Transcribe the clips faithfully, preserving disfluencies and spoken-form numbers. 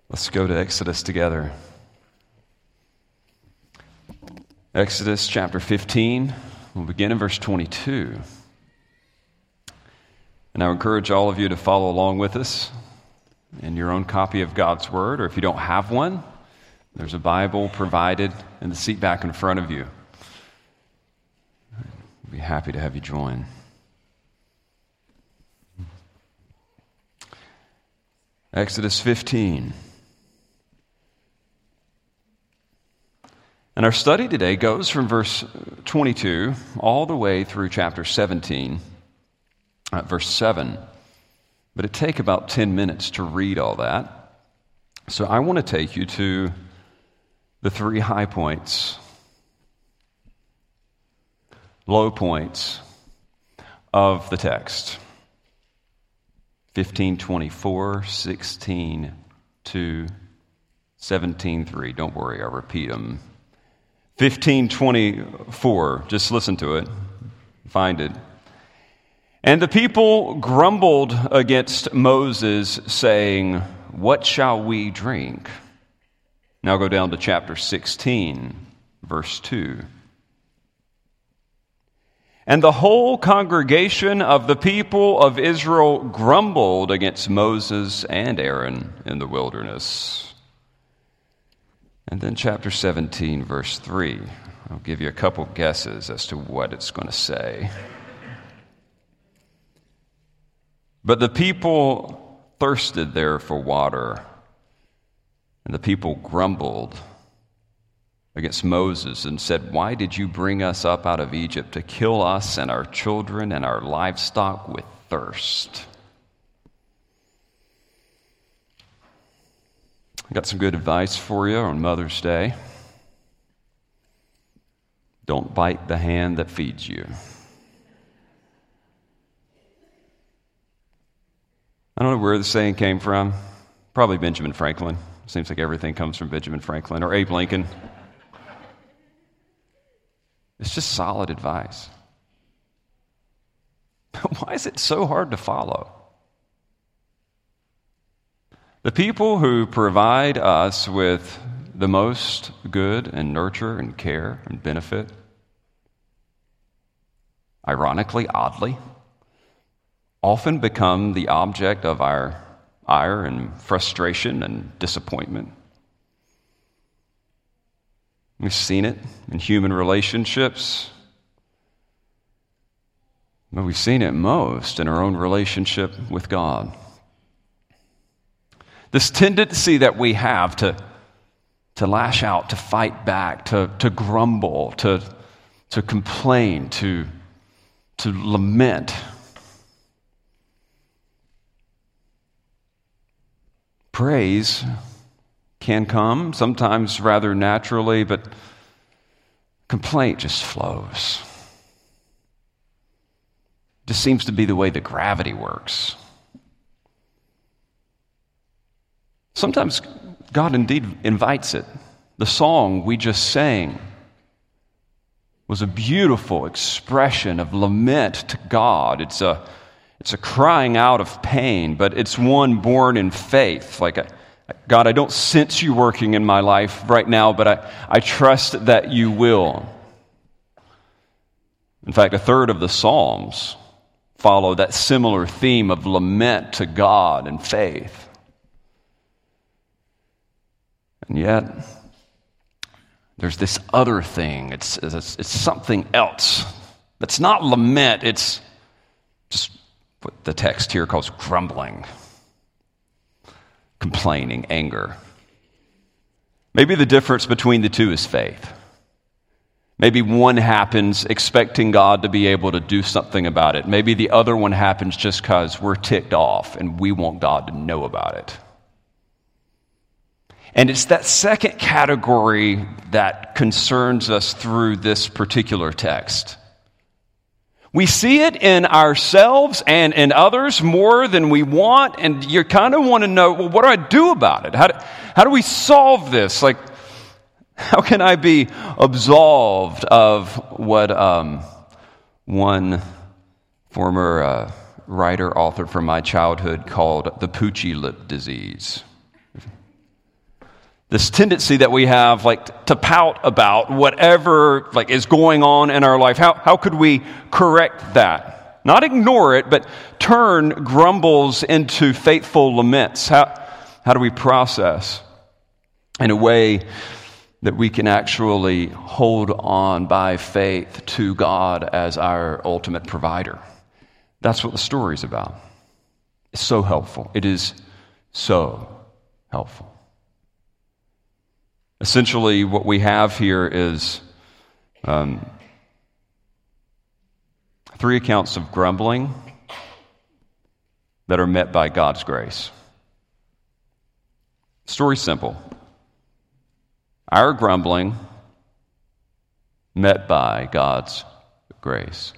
Let's go to Exodus together. Exodus chapter fifteen, we'll begin in verse twenty-two. And I encourage all of you to follow along with us in your own copy of God's Word, or if you don't have one, there's a Bible provided in the seat back in front of you. I'd be happy to have you join. Exodus fifteen. And our study today goes from verse twenty-two all the way through chapter seventeen, uh, verse seven. But it'd take about ten minutes to read all that. So I want to take you to the three high points, low points of the text. fifteen twenty-four, sixteen two, seventeen three. Don't worry, I'll repeat them. fifteen twenty-four, just listen to it, find it. And the people grumbled against Moses, saying, "What shall we drink?" Now go down to chapter sixteen, verse two. And the whole congregation of the people of Israel grumbled against Moses and Aaron in the wilderness. And then chapter seventeen, verse three. I'll give you a couple guesses as to what it's going to say. But the people thirsted there for water, and the people grumbled against Moses and said, "Why did you bring us up out of Egypt to kill us and our children and our livestock with thirst?" I got some good advice for you on Mother's Day. Don't bite the hand that feeds you. I don't know where the saying came from. Probably Benjamin Franklin. Seems like everything comes from Benjamin Franklin or Abe Lincoln. It's just solid advice. Why is it so hard to follow? The people who provide us with the most good and nurture and care and benefit, ironically, oddly, often become the object of our ire and frustration and disappointment. We've seen it in human relationships, but we've seen it most in our own relationship with God. This tendency that we have to, to lash out, to fight back, to, to grumble, to, to complain, to, to lament. Praise can come, sometimes rather naturally, but complaint just flows. Just seems to be the way that gravity works. Sometimes God indeed invites it. The song we just sang was a beautiful expression of lament to God. It's a, it's a crying out of pain, but it's one born in faith. Like, a, God, I don't sense you working in my life right now, but I, I trust that you will. In fact, a third of the Psalms follow that similar theme of lament to God and faith. And yet, there's this other thing. It's, it's, it's something else. That's not lament. It's just what the text here calls grumbling, complaining, anger. Maybe the difference between the two is faith. Maybe one happens expecting God to be able to do something about it. Maybe the other one happens just because we're ticked off and we want God to know about it. And it's that second category that concerns us through this particular text. We see it in ourselves and in others more than we want, and you kind of want to know, well, what do I do about it? How do, how do we solve this? Like, how can I be absolved of what um, one former uh, writer, author from my childhood called the poochy lip disease? This tendency that we have, like, to pout about whatever, like, is going on in our life. How, how could we correct that? Not ignore it, but turn grumbles into faithful laments. How, how do we process in a way that we can actually hold on by faith to God as our ultimate provider? That's what the story's about. It's so helpful. It is so helpful. Essentially, what we have here is um, three accounts of grumbling that are met by God's grace. Story's simple. Our grumbling met by God's grace.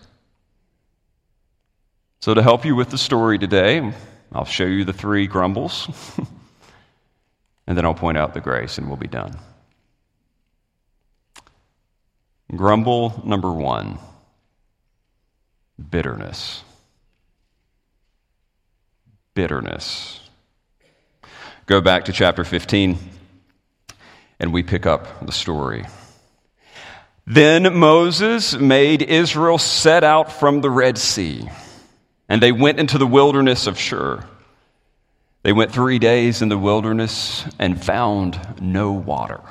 So to help you with the story today, I'll show you the three grumbles, and then I'll point out the grace, and we'll be done. Grumble number one, bitterness. Bitterness. Go back to chapter fifteen. And we pick up the story. Then Moses made Israel set out from the Red Sea, and they went into the wilderness of Shur. They went three days in the wilderness and found no water.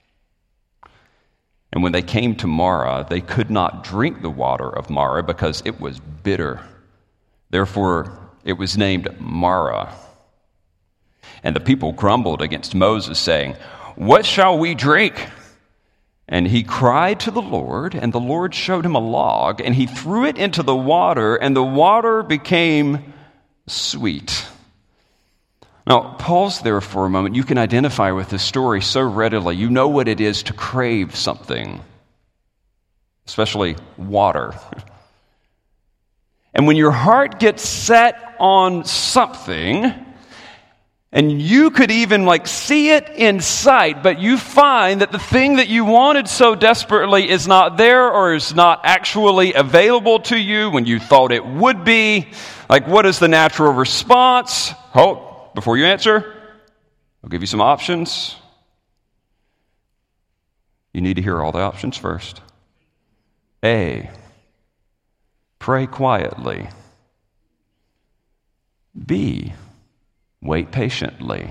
And when they came to Marah, they could not drink the water of Marah because it was bitter. Therefore, it was named Marah. And the people grumbled against Moses, saying, "What shall we drink?" And he cried to the Lord, and the Lord showed him a log, and he threw it into the water, and the water became sweet. Now, pause there for a moment. You can identify with this story so readily. You know what it is to crave something, especially water. And when your heart gets set on something, and you could even like see it in sight, but you find that the thing that you wanted so desperately is not there or is not actually available to you when you thought it would be. Like, what is the natural response? Hold, before you answer, I'll give you some options. You need to hear all the options first. A, pray quietly. B, wait patiently.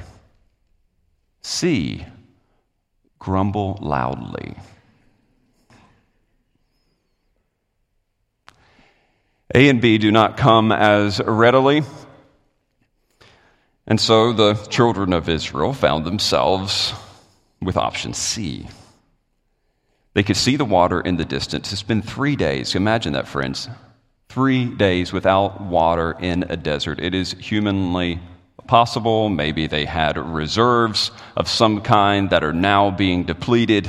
C, grumble loudly. A and B do not come as readily. And so the children of Israel found themselves with option C. They could see the water in the distance. It's been three days. Imagine that, friends. Three days without water in a desert. It is humanly possible. Maybe they had reserves of some kind that are now being depleted.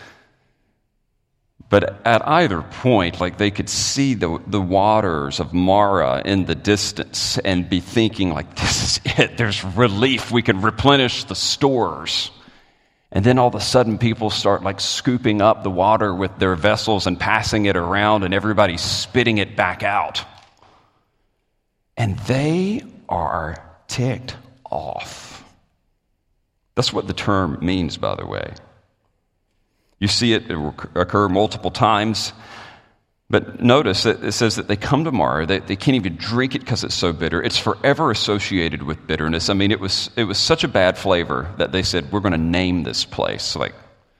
But at either point, like they could see the, the waters of Marah in the distance and be thinking like, this is it. There's relief. We can replenish the stores. And then all of a sudden people start like scooping up the water with their vessels and passing it around, and everybody's spitting it back out. And they are ticked off. That's what the term means, by the way. You see it, it will occur multiple times. But notice that it says that they come to Marah. They, they can't even drink it because it's so bitter. It's forever associated with bitterness. I mean, it was it was such a bad flavor that they said, we're going to name this place. Like,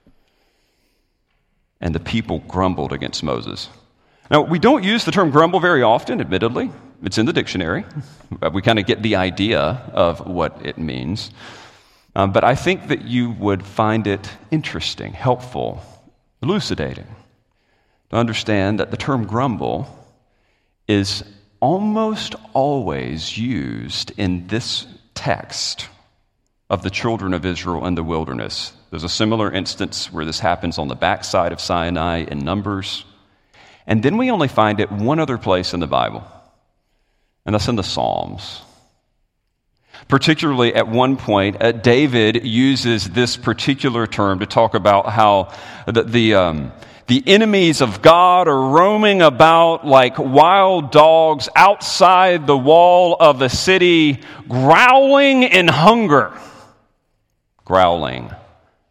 and the people grumbled against Moses. Now, we don't use the term grumble very often, admittedly. It's in the dictionary. We kind of get the idea of what it means. Um, but I think that you would find it interesting, helpful, elucidating to understand that the term grumble is almost always used in this text of the children of Israel in the wilderness. There's a similar instance where this happens on the backside of Sinai in Numbers. And then we only find it one other place in the Bible, and that's in the Psalms. Particularly at one point, uh, David uses this particular term to talk about how the the, um, the enemies of God are roaming about like wild dogs outside the wall of the city, growling in hunger. Growling.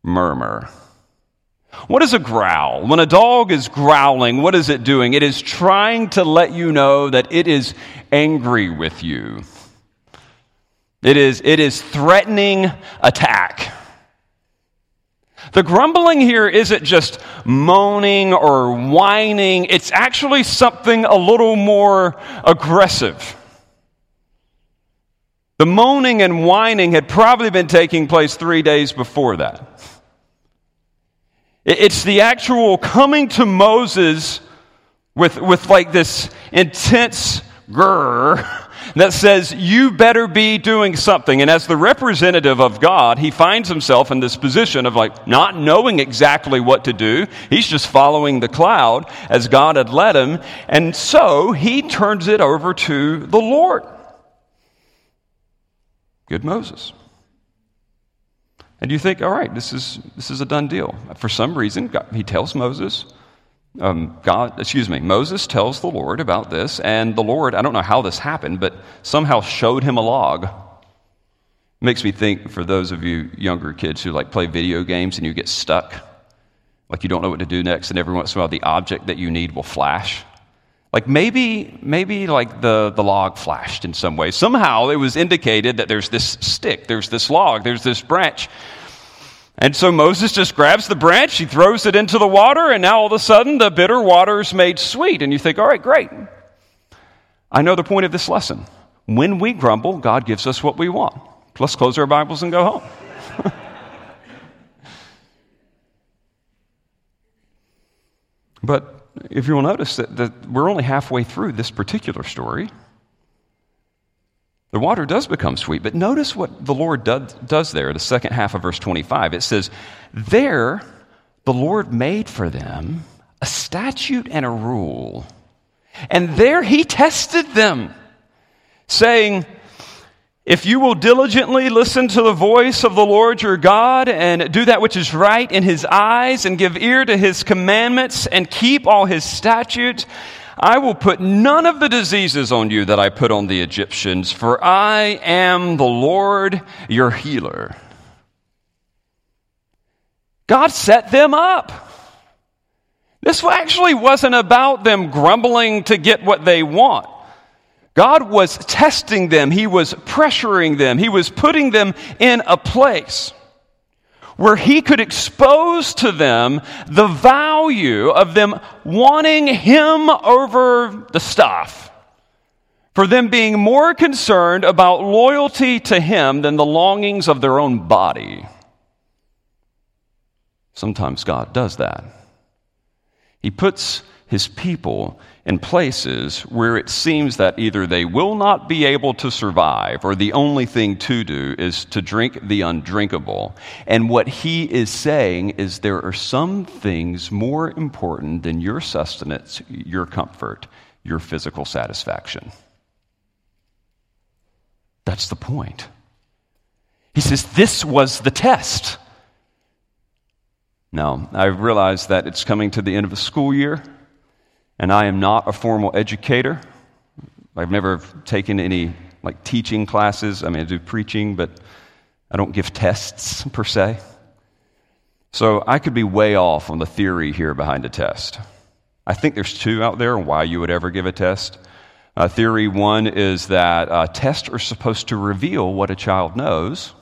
murmur. What is a growl? When a dog is growling, what is it doing? It is trying to let you know that it is angry with you. It is, it is threatening attack. The grumbling here isn't just moaning or whining. It's actually something a little more aggressive. The moaning and whining had probably been taking place three days before that. It's the actual coming to Moses with, with like this intense grrr that says, you better be doing something. And as the representative of God, he finds himself in this position of like not knowing exactly what to do. He's just following the cloud as God had led him. And so he turns it over to the Lord. Good Moses. And you think, all right, this is this is a done deal. For some reason, God, he tells Moses, um, God, excuse me, Moses tells the Lord about this, and the Lord, I don't know how this happened, but somehow showed him a log. Makes me think, for those of you younger kids who like play video games and you get stuck, like you don't know what to do next, and every once in a while the object that you need will flash. Like maybe, maybe like the, the log flashed in some way. Somehow it was indicated that there's this stick, there's this log, there's this branch. And so Moses just grabs the branch, he throws it into the water, and now all of a sudden the bitter water is made sweet. And you think, all right, great. I know the point of this lesson. When we grumble, God gives us what we want. Let's close our Bibles and go home. But if you will notice that, that we're only halfway through this particular story. The water does become sweet, but notice what the Lord does, does there, the second half of verse twenty-five. It says, there the Lord made for them a statute and a rule, and there he tested them, saying, if you will diligently listen to the voice of the Lord your God and do that which is right in his eyes and give ear to his commandments and keep all his statutes, I will put none of the diseases on you that I put on the Egyptians, for I am the Lord your healer. God set them up. This actually wasn't about them grumbling to get what they want. God was testing them. He was pressuring them. He was putting them in a place where he could expose to them the value of them wanting him over the stuff, for them being more concerned about loyalty to him than the longings of their own body. Sometimes God does that. He puts his people in places where it seems that either they will not be able to survive, or the only thing to do is to drink the undrinkable. And what he is saying is there are some things more important than your sustenance, your comfort, your physical satisfaction. That's the point. He says this was the test. Now, I realize that it's coming to the end of a school year, and I am not a formal educator. I've never taken any like teaching classes. I mean, I do preaching, but I don't give tests per se. So I could be way off on the theory here behind a test. I think there's two out there on why you would ever give a test. Uh, theory one is that uh, tests are supposed to reveal what a child knows.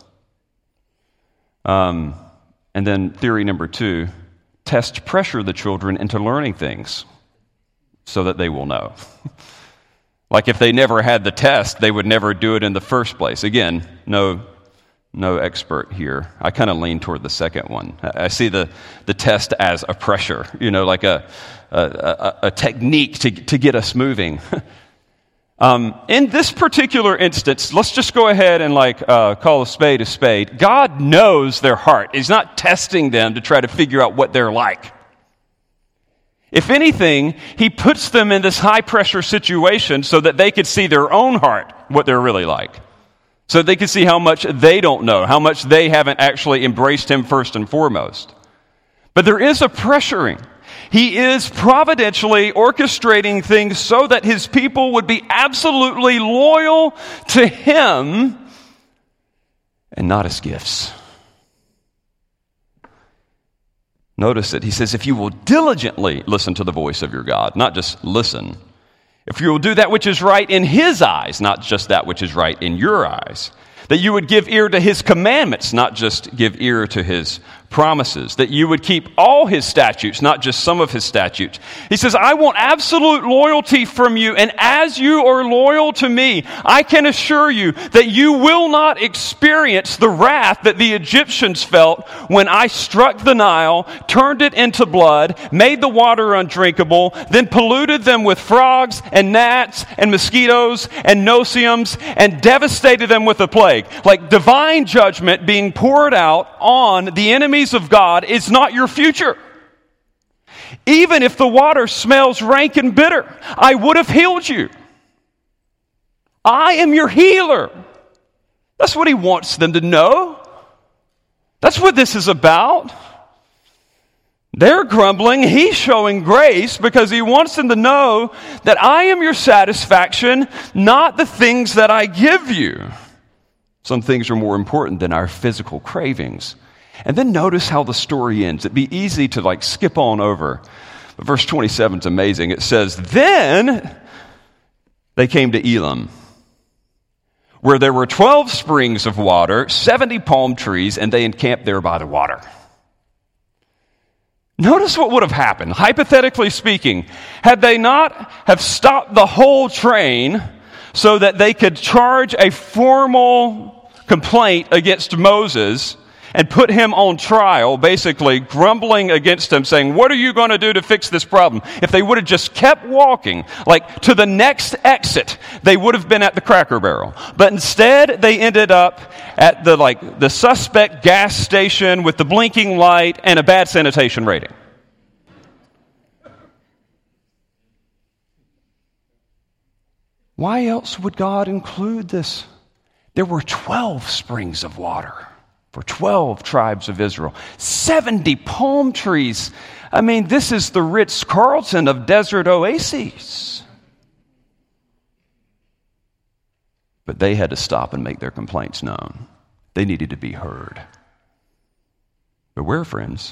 Um, and then theory number two, tests pressure the children into learning things so that they will know. Like if they never had the test, they would never do it in the first place. Again, no no expert here. I kind of lean toward the second one. I see the, the test as a pressure, you know, like a a, a, a technique to, to get us moving. um, in this particular instance, let's just go ahead and like uh, call a spade a spade. God knows their heart. He's not testing them to try to figure out what they're like. If anything, he puts them in this high-pressure situation so that they could see their own heart, what they're really like. So they could see how much they don't know, how much they haven't actually embraced him first and foremost. But there is a pressuring. He is providentially orchestrating things so that his people would be absolutely loyal to him and not his gifts. Notice it. He says, if you will diligently listen to the voice of your God, not just listen. If you will do that which is right in his eyes, not just that which is right in your eyes. That you would give ear to his commandments, not just give ear to his promises. That you would keep all his statutes, not just some of his statutes. He says, I want absolute loyalty from you, and as you are loyal to me, I can assure you that you will not experience the wrath that the Egyptians felt when I struck the Nile, turned it into blood, made the water undrinkable, then polluted them with frogs and gnats and mosquitoes and no-see-ums, and devastated them with a plague. Like divine judgment being poured out on the enemies of God is not your future. Even if the water smells rank and bitter, I would have healed you. I am your healer. That's what he wants them to know. That's what this is about. They're grumbling. He's showing grace because he wants them to know that I am your satisfaction, not the things that I give you. Some things are more important than our physical cravings. And then notice how the story ends. It'd be easy to like skip on over. But verse twenty-seven is amazing. It says, then they came to Elim, where there were twelve springs of water, seventy palm trees, and they encamped there by the water. Notice what would have happened, hypothetically speaking, had they not have stopped the whole train so that they could charge a formal complaint against Moses and put him on trial, basically grumbling against him, saying, what are you going to do to fix this problem? If they would have just kept walking, like to the next exit, they would have been at the Cracker Barrel. But instead, they ended up at the like the suspect gas station with the blinking light and a bad sanitation rating. Why else would God include this? There were twelve springs of water for twelve tribes of Israel. seventy palm trees. I mean, this is the Ritz-Carlton of desert oases. But they had to stop and make their complaints known. They needed to be heard. Beware, friends.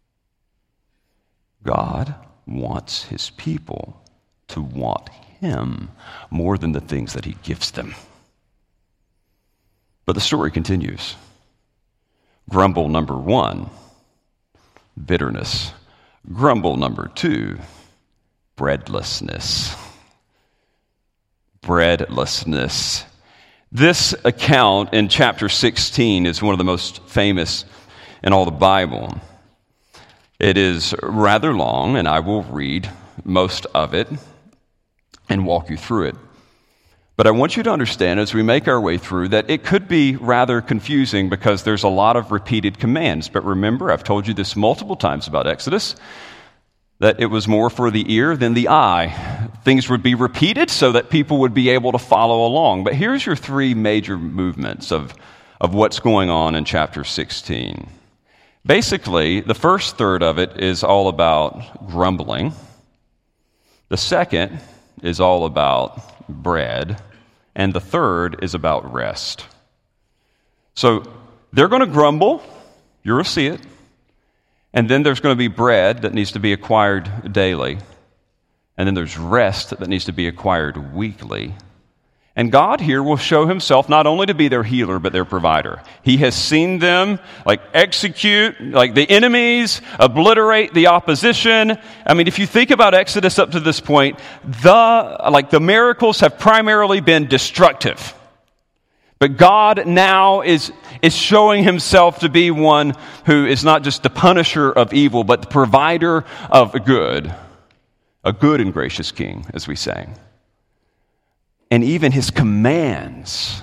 God wants his people to want him more than the things that he gives them. But the story continues. Grumble number one, bitterness. Grumble number two, breadlessness. Breadlessness. This account in chapter sixteen is one of the most famous in all the Bible. It is rather long, and I will read most of it and walk you through it. But I want you to understand as we make our way through that it could be rather confusing because there's a lot of repeated commands. But remember, I've told you this multiple times about Exodus, that it was more for the ear than the eye. Things would be repeated so that people would be able to follow along. But here's your three major movements of, of what's going on in chapter sixteen. Basically, the first third of it is all about grumbling. The second is all about bread. And the third is about rest. So they're going to grumble. You're going to see it. And then there's going to be bread that needs to be acquired daily. And then there's rest that needs to be acquired weekly. And God here will show himself not only to be their healer, but their provider. He has seen them like execute, like the enemies, obliterate the opposition. I mean, if you think about Exodus up to this point, the like the miracles have primarily been destructive. But God now is, is showing himself to be one who is not just the punisher of evil, but the provider of good. A good and gracious king, as we sang. And even his commands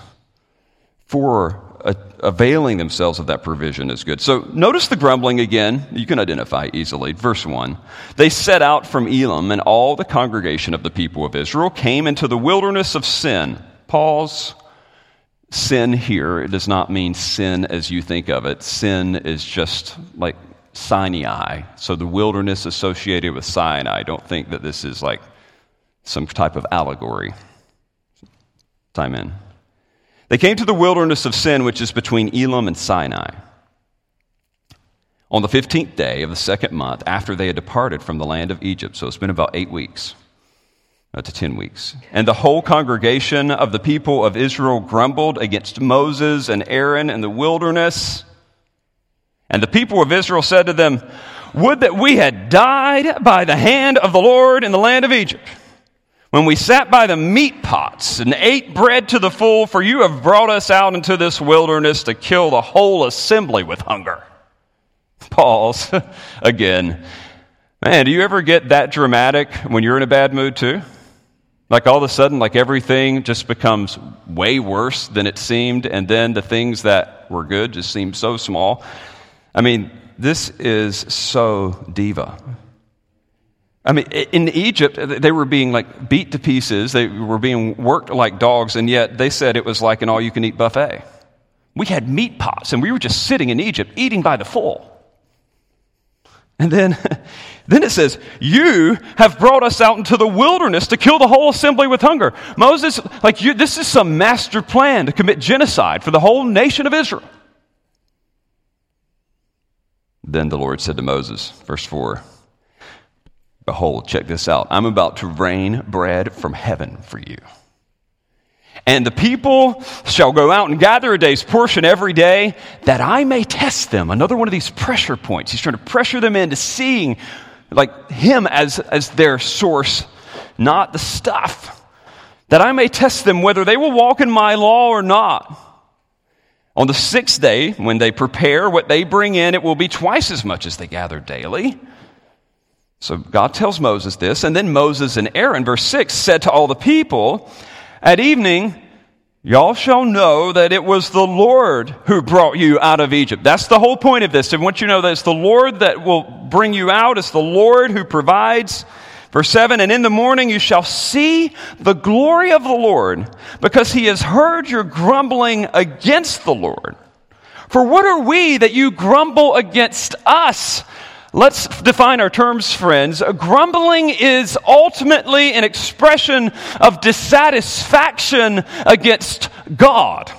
for uh, availing themselves of that provision is good. So notice the grumbling again. You can identify easily. Verse one. They set out from Elim, and all the congregation of the people of Israel came into the wilderness of Sin. Pause. Sin here, it does not mean sin as you think of it. Sin is just like Sinai. So the wilderness associated with Sinai. Don't think that this is like some type of allegory. Time in. They came to the wilderness of Sin, which is between Elim and Sinai. on the fifteenth day of the second month after they had departed from the land of Egypt. So it's been about eight weeks uh, to ten weeks. And the whole congregation of the people of Israel grumbled against Moses and Aaron in the wilderness. And the people of Israel said to them, "Would that we had died by the hand of the Lord in the land of Egypt, when we sat by the meat pots and ate bread to the full, for you have brought us out into this wilderness to kill the whole assembly with hunger." Pause again. Man, do you ever get that dramatic when you're in a bad mood too? Like all of a sudden, like everything just becomes way worse than it seemed, and then the things that were good just seem so small. I mean, this is so diva. I mean, in Egypt, they were being like beat to pieces. They were being worked like dogs, and yet they said it was like an all-you-can-eat buffet. We had meat pots, and we were just sitting in Egypt, eating by the full. And then, then it says, "You have brought us out into the wilderness to kill the whole assembly with hunger." Moses, like you, this is some master plan to commit genocide for the whole nation of Israel. Then the Lord said to Moses, verse four, "Behold," check this out, "I'm about to rain bread from heaven for you. And the people shall go out and gather a day's portion every day, that I may test them." Another one of these pressure points. He's trying to pressure them into seeing like him as, as their source, not the stuff. "That I may test them whether they will walk in my law or not. On the sixth day, when they prepare what they bring in, it will be twice as much as they gather daily." So God tells Moses this, and then Moses and Aaron, verse six, said to all the people, "At evening, y'all shall know that it was the Lord who brought you out of Egypt." That's the whole point of this. I want you to know that it's the Lord that will bring you out. It's the Lord who provides. Verse seven, "And in the morning you shall see the glory of the Lord, because he has heard your grumbling against the Lord. For what are we that you grumble against us?" Let's define our terms, friends. Grumbling is ultimately an expression of dissatisfaction against God.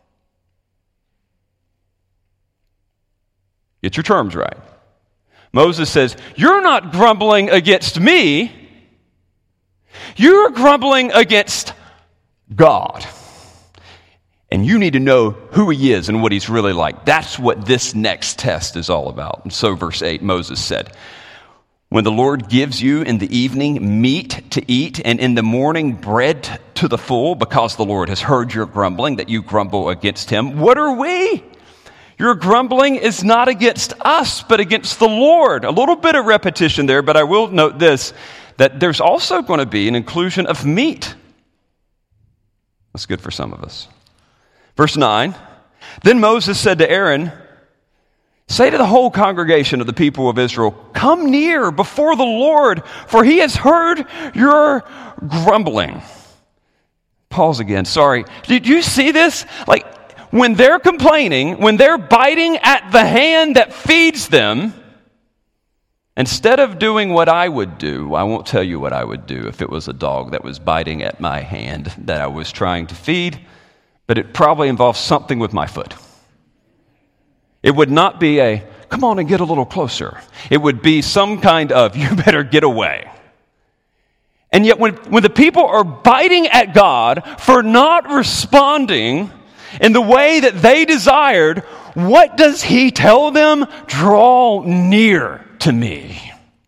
Get your terms right. Moses says, "You're not grumbling against me. You're grumbling against God. And you need to know who he is and what he's really like." That's what this next test is all about. And so verse eight, Moses said, "When the Lord gives you in the evening meat to eat, and in the morning bread to the full, because the Lord has heard your grumbling, that you grumble against him, what are we? Your grumbling is not against us, but against the Lord." A little bit of repetition there, but I will note this, that there's also going to be an inclusion of meat. That's good for some of us. Verse nine, "Then Moses said to Aaron, say to the whole congregation of the people of Israel, come near before the Lord, for he has heard your grumbling." Pause again, sorry. Did you see this? Like, when they're complaining, when they're biting at the hand that feeds them, instead of doing what I would do, I won't tell you what I would do if it was a dog that was biting at my hand that I was trying to feed, but it probably involves something with my foot. It would not be a, "Come on and get a little closer." It would be some kind of, "You better get away." And yet when, when the people are biting at God for not responding in the way that they desired, what does he tell them? "Draw near to me."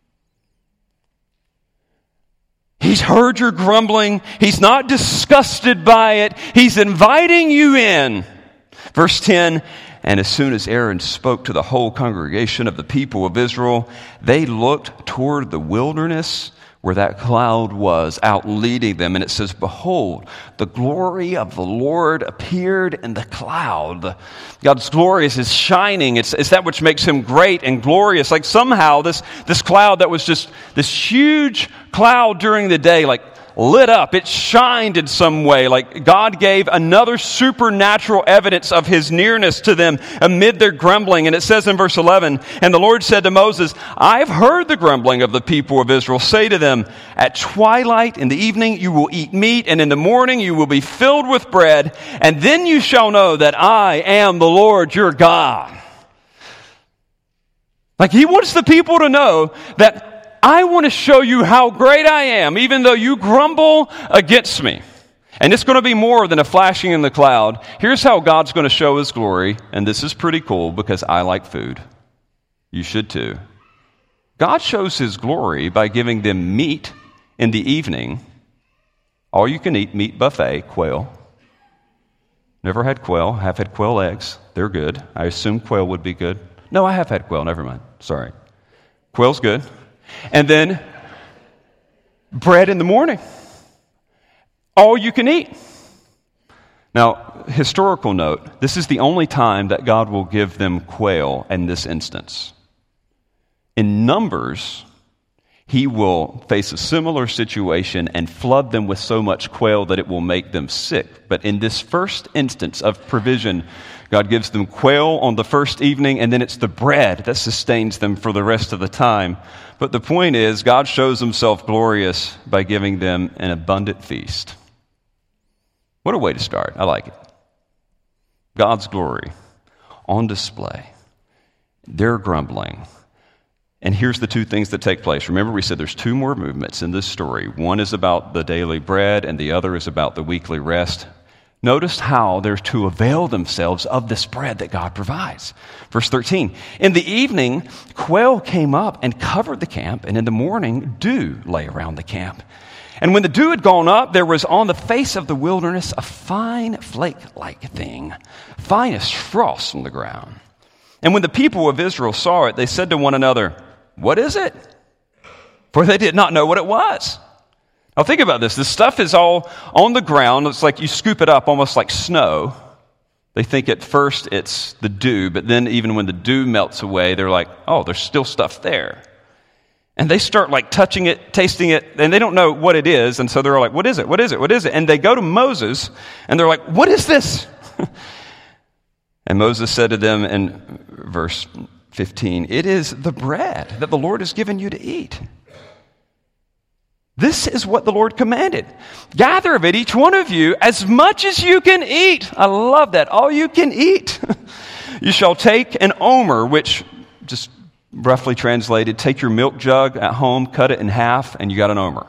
He's heard your grumbling. He's not disgusted by it. He's inviting you in. Verse ten, "And as soon as Aaron spoke to the whole congregation of the people of Israel, they looked toward the wilderness where that cloud was out leading them. And it says, behold, the glory of the Lord appeared in the cloud." God's glory is his shining. It's, it's that which makes him great and glorious. Like somehow this, this cloud that was just this huge cloud during the day, like lit up. It shined in some way. Like God gave another supernatural evidence of his nearness to them amid their grumbling. And it says in verse eleven, "And the Lord said to Moses, I've heard the grumbling of the people of Israel. Say to them, at twilight in the evening you will eat meat, and in the morning you will be filled with bread. And then you shall know that I am the Lord your God." Like he wants the people to know that I want to show you how great I am, even though you grumble against me. And it's going to be more than a flashing in the cloud. Here's how God's going to show his glory. And this is pretty cool because I like food. You should too. God shows his glory by giving them meat in the evening. All you can eat meat buffet, quail. Never had quail. Have had quail eggs. They're good. I assume quail would be good. No, I have had quail. Never mind. Sorry. Quail's good. And then bread in the morning. All you can eat. Now, historical note, this is the only time that God will give them quail in this instance. In Numbers, he will face a similar situation and flood them with so much quail that it will make them sick. But in this first instance of provision, God gives them quail on the first evening, and then it's the bread that sustains them for the rest of the time. But the point is, God shows himself glorious by giving them an abundant feast. What a way to start. I like it. God's glory on display. They're grumbling. And here's the two things that take place. Remember, we said there's two more movements in this story. One is about the daily bread, and the other is about the weekly rest. Notice how they're to avail themselves of this bread that God provides. Verse thirteen, in the evening, quail came up and covered the camp, and in the morning, dew lay around the camp. And when the dew had gone up, there was on the face of the wilderness a fine flake-like thing, fine as frost on the ground. And when the people of Israel saw it, they said to one another, "What is it?" For they did not know what it was. Now think about this. This stuff is all on the ground. It's like you scoop it up almost like snow. They think at first it's the dew, but then even when the dew melts away, they're like, oh, there's still stuff there. And they start like touching it, tasting it, and they don't know what it is. And so they're like, what is it? What is it? What is it? And they go to Moses, and they're like, what is this? And Moses said to them in verse fifteen, it is the bread that the Lord has given you to eat. This is what the Lord commanded. Gather of it, each one of you, as much as you can eat. I love that. All you can eat. You shall take an omer, which just roughly translated, take your milk jug at home, cut it in half, and you got an omer.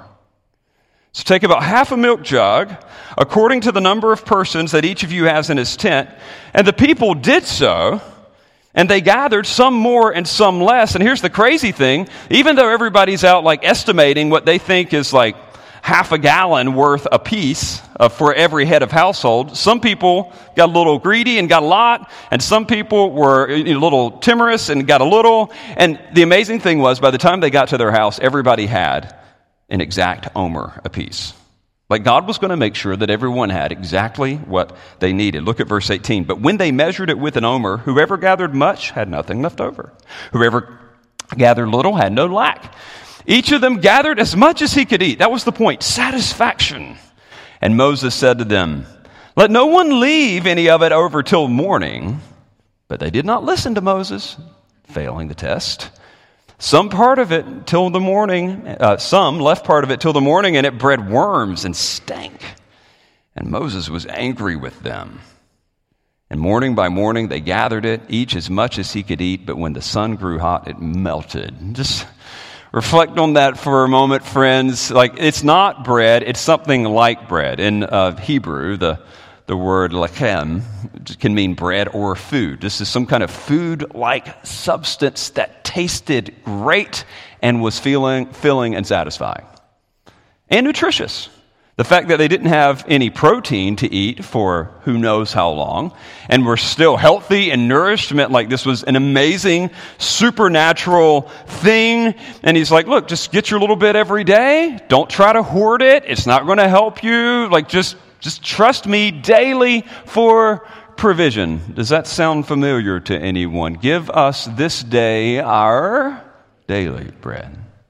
So take about half a milk jug, according to the number of persons that each of you has in his tent. And the people did so, and they gathered some more and some less. And here's the crazy thing. Even though everybody's out like estimating what they think is like half a gallon worth a piece uh, for every head of household, some people got a little greedy and got a lot, and some people were a little timorous and got a little. And the amazing thing was, by the time they got to their house, everybody had an exact omer apiece. Like God was going to make sure that everyone had exactly what they needed. Look at verse eighteen. But when they measured it with an omer, whoever gathered much had nothing left over. Whoever gathered little had no lack. Each of them gathered as much as he could eat. That was the point. Satisfaction. And Moses said to them, let no one leave any of it over till morning. But they did not listen to Moses, failing the test. Some part of it till the morning, uh, some left part of it till the morning, and it bred worms and stank. And Moses was angry with them. And morning by morning they gathered it, each as much as he could eat, but when the sun grew hot, it melted. Just reflect on that for a moment, friends. Like, it's not bread, it's something like bread. In uh, Hebrew, the The word lechem can mean bread or food. This is some kind of food-like substance that tasted great and was feeling, filling and satisfying. And nutritious. The fact that they didn't have any protein to eat for who knows how long, and were still healthy and nourished, meant like this was an amazing, supernatural thing. And he's like, look, just get your little bit every day. Don't try to hoard it. It's not going to help you. Like, just Just trust me daily for provision. Does that sound familiar to anyone? Give us this day our daily bread.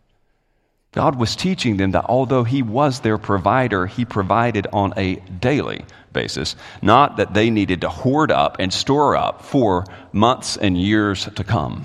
God was teaching them that although he was their provider, he provided on a daily basis, not that they needed to hoard up and store up for months and years to come.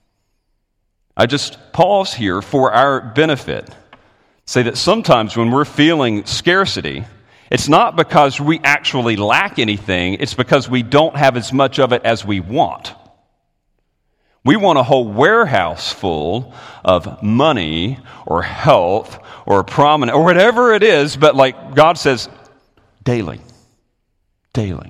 I just pause here for our benefit. Say that sometimes when we're feeling scarcity, it's not because we actually lack anything. It's because we don't have as much of it as we want. We want a whole warehouse full of money or health or prominence or whatever it is, but like God says, daily, daily.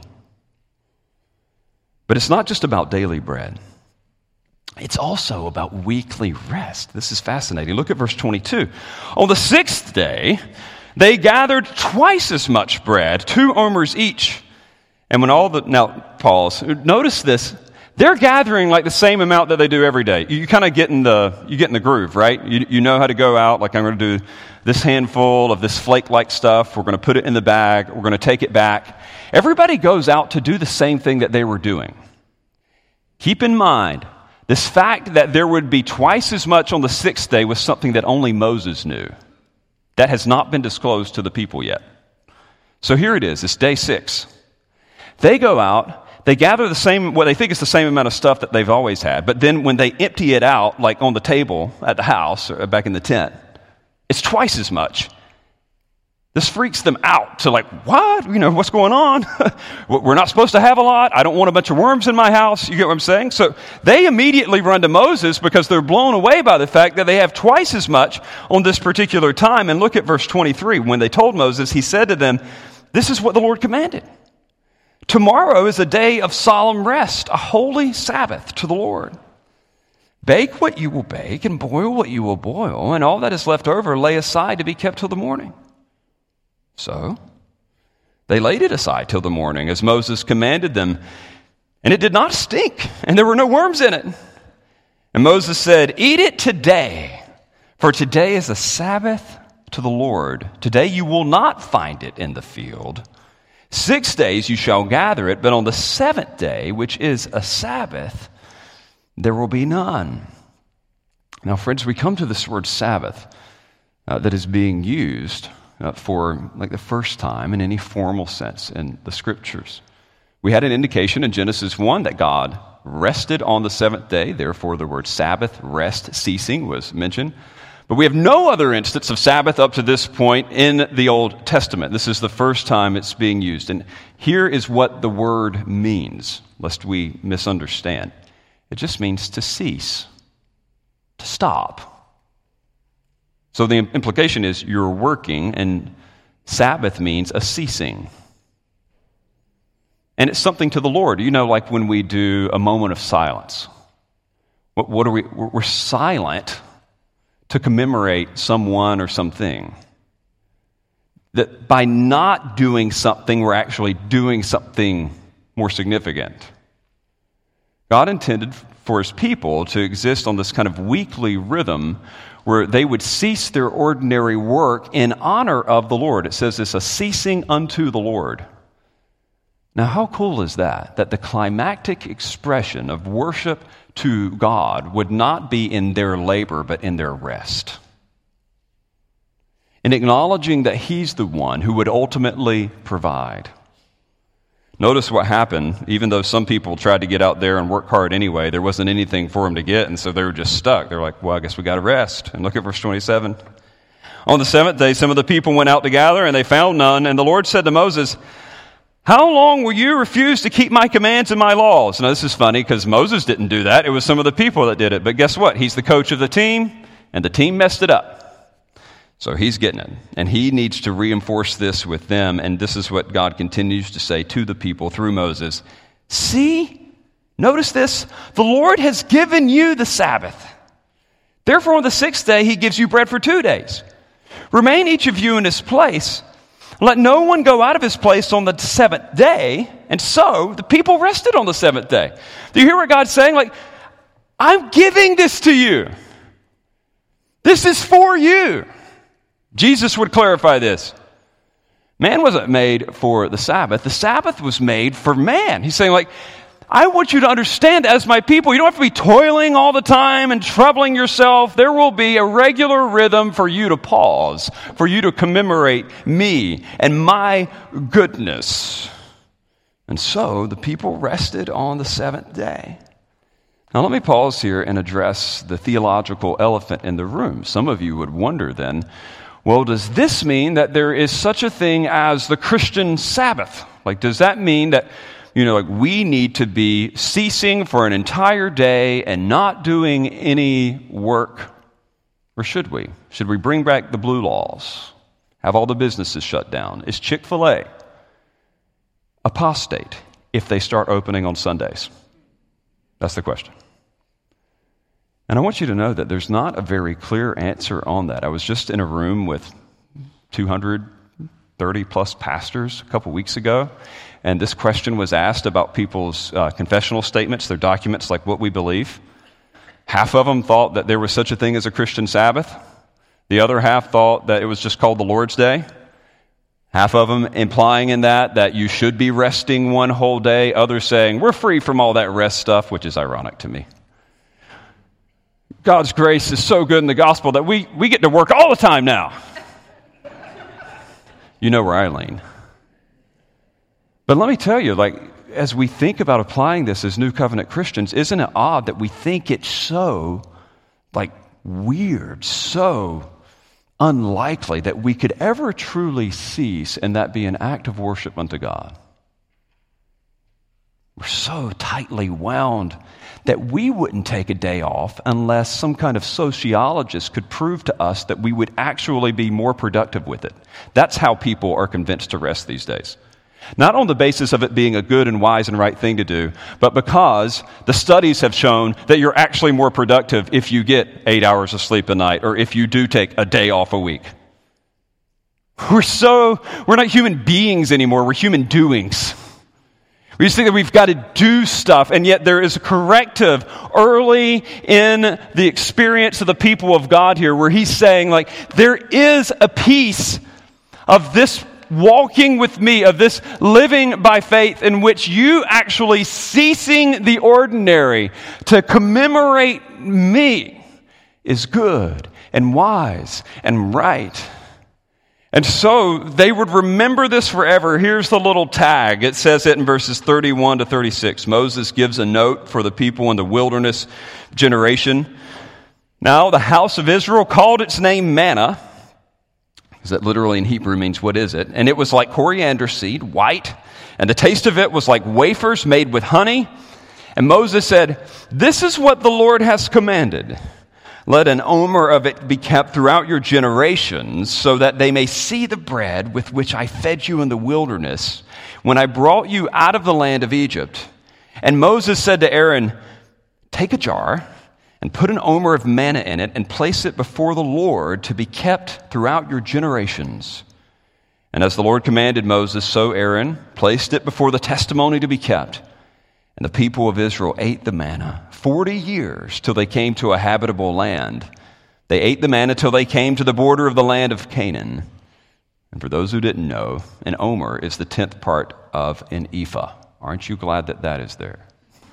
But it's not just about daily bread. It's also about weekly rest. This is fascinating. Look at verse twenty-two. On the sixth day, they gathered twice as much bread, two omers each. And when all the, now pause, notice this. They're gathering like the same amount that they do every day. You kind of get in the, you get in the groove, right? You, you know how to go out, like I'm going to do this handful of this flake-like stuff. We're going to put it in the bag. We're going to take it back. Everybody goes out to do the same thing that they were doing. Keep in mind, this fact that there would be twice as much on the sixth day was something that only Moses knew. That has not been disclosed to the people yet. So here it is. It's day six. They go out. They gather the same, what they think is the same amount of stuff that they've always had. But then when they empty it out, like on the table at the house or back in the tent, it's twice as much. This freaks them out to like, what? You know, what's going on? We're not supposed to have a lot. I don't want a bunch of worms in my house. You get what I'm saying? So they immediately run to Moses because they're blown away by the fact that they have twice as much on this particular time. And look at verse twenty-three. When they told Moses, he said to them, this is what the Lord commanded. Tomorrow is a day of solemn rest, a holy Sabbath to the Lord. Bake what you will bake and boil what you will boil, and all that is left over lay aside to be kept till the morning. So they laid it aside till the morning, as Moses commanded them, and it did not stink, and there were no worms in it. And Moses said, eat it today, for today is a Sabbath to the Lord. Today you will not find it in the field. Six days you shall gather it, but on the seventh day, which is a Sabbath, there will be none. Now, friends, we come to this word Sabbath uh, that is being used uh, for like the first time in any formal sense in the Scriptures. We had an indication in Genesis one that God rested on the seventh day. Therefore, the word Sabbath, rest, ceasing, was mentioned. But we have no other instance of Sabbath up to this point in the Old Testament. This is the first time it's being used. And here is what the word means, lest we misunderstand. It just means to cease, to stop. So the implication is you're working, and Sabbath means a ceasing. And it's something to the Lord. You know, like when we do a moment of silence. What, what are we? We're silent to commemorate someone or something. That by not doing something, we're actually doing something more significant. God intended for his people to exist on this kind of weekly rhythm where they would cease their ordinary work in honor of the Lord. It says it's a ceasing unto the Lord. Now, how cool is that? That the climactic expression of worship to God would not be in their labor, but in their rest. In acknowledging that he's the one who would ultimately provide. Notice what happened. Even though some people tried to get out there and work hard anyway, there wasn't anything for them to get, and so they were just stuck. They're like, well, I guess we got to rest. And look at verse twenty-seven. On the seventh day, some of the people went out to gather, and they found none. And the Lord said to Moses, how long will you refuse to keep my commands and my laws? Now, this is funny because Moses didn't do that. It was some of the people that did it. But guess what? He's the coach of the team, and the team messed it up. So he's getting it. And he needs to reinforce this with them. And this is what God continues to say to the people through Moses. See, notice this. The Lord has given you the Sabbath. Therefore, on the sixth day, he gives you bread for two days. Remain each of you in his place. Let no one go out of his place on the seventh day. And so the people rested on the seventh day. Do you hear what God's saying? Like, I'm giving this to you. This is for you. Jesus would clarify this. Man wasn't made for the Sabbath. The Sabbath was made for man. He's saying, like, I want you to understand as my people, you don't have to be toiling all the time and troubling yourself. There will be a regular rhythm for you to pause, for you to commemorate me and my goodness. And so the people rested on the seventh day. Now let me pause here and address the theological elephant in the room. Some of you would wonder then, well, does this mean that there is such a thing as the Christian Sabbath? Like, does that mean that you know, like we need to be ceasing for an entire day and not doing any work? Or should we? Should we bring back the blue laws? Have all the businesses shut down? Is Chick-fil-A apostate if they start opening on Sundays? That's the question. And I want you to know that there's not a very clear answer on that. I was just in a room with two hundred thirty plus pastors a couple weeks ago, and this question was asked about people's uh, confessional statements, their documents, like what we believe. Half of them thought that there was such a thing as a Christian Sabbath. The other half thought that it was just called the Lord's Day. Half of them implying in that that you should be resting one whole day. Others saying we're free from all that rest stuff, which is ironic to me. God's grace is so good in the gospel that we, we get to work all the time now. You know where I lean. But let me tell you, like, as we think about applying this as New Covenant Christians, isn't it odd that we think it's so, like, weird, so unlikely that we could ever truly cease and that be an act of worship unto God? We're so tightly wound that we wouldn't take a day off unless some kind of sociologist could prove to us that we would actually be more productive with it. That's how people are convinced to rest these days. Not on the basis of it being a good and wise and right thing to do, but because the studies have shown that you're actually more productive if you get eight hours of sleep a night or if you do take a day off a week. We're so, we're not human beings anymore, we're human doings. We just think that we've got to do stuff, and yet there is a corrective early in the experience of the people of God here where he's saying, like, there is a piece of this walking with me, of this living by faith in which you actually ceasing the ordinary to commemorate me is good and wise and right. And so they would remember this forever. Here's the little tag. It says it in verses thirty-one to thirty-six. Moses gives a note for the people in the wilderness generation. Now, the house of Israel called its name manna, because that literally in Hebrew means what is it? And it was like coriander seed, white, and the taste of it was like wafers made with honey. And Moses said, "This is what the Lord has commanded. Let an omer of it be kept throughout your generations, so that they may see the bread with which I fed you in the wilderness, when I brought you out of the land of Egypt." And Moses said to Aaron, "Take a jar and put an omer of manna in it and place it before the Lord to be kept throughout your generations." And as the Lord commanded Moses, so Aaron placed it before the testimony to be kept. And the people of Israel ate the manna forty years till they came to a habitable land. They ate the manna till they came to the border of the land of Canaan. And for those who didn't know, an omer is the tenth part of an ephah. Aren't you glad that that is there?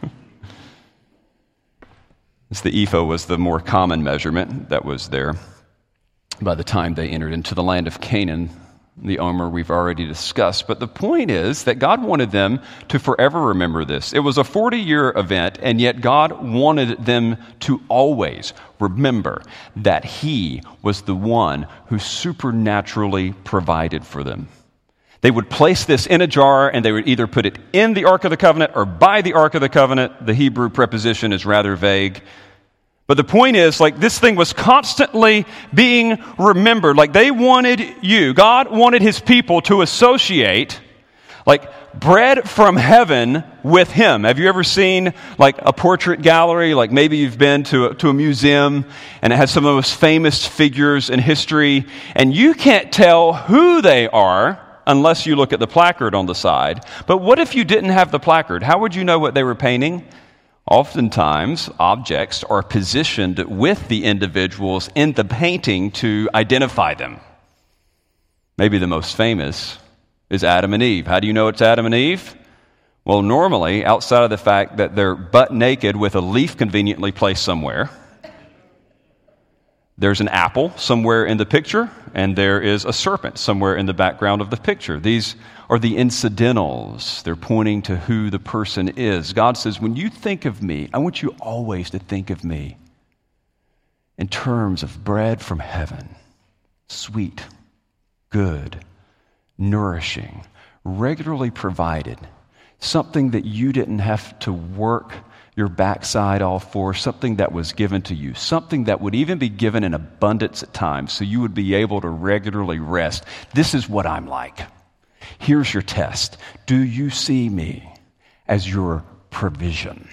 The ephah was the more common measurement that was there by the time they entered into the land of Canaan. The omer we've already discussed. But the point is that God wanted them to forever remember this. It was a forty-year event, and yet God wanted them to always remember that He was the one who supernaturally provided for them. They would place this in a jar, and they would either put it in the Ark of the Covenant or by the Ark of the Covenant. The Hebrew preposition is rather vague. But the point is, like, this thing was constantly being remembered. Like, they wanted you, God wanted His people to associate, like, bread from heaven with Him. Have you ever seen, like, a portrait gallery? Like, maybe you've been to a, to a museum, and it has some of the most famous figures in history, and you can't tell who they are unless you look at the placard on the side. But what if you didn't have the placard? How would you know what they were painting? Oftentimes, objects are positioned with the individuals in the painting to identify them. Maybe the most famous is Adam and Eve. How do you know it's Adam and Eve? Well, normally, outside of the fact that they're butt naked with a leaf conveniently placed somewhere, there's an apple somewhere in the picture, and there is a serpent somewhere in the background of the picture. These are the incidentals. They're pointing to who the person is. God says, when you think of me, I want you always to think of me in terms of bread from heaven, sweet, good, nourishing, regularly provided, something that you didn't have to work your backside off for, something that was given to you, something that would even be given in abundance at times so you would be able to regularly rest. This is what I'm like. Here's your test. Do you see me as your provision?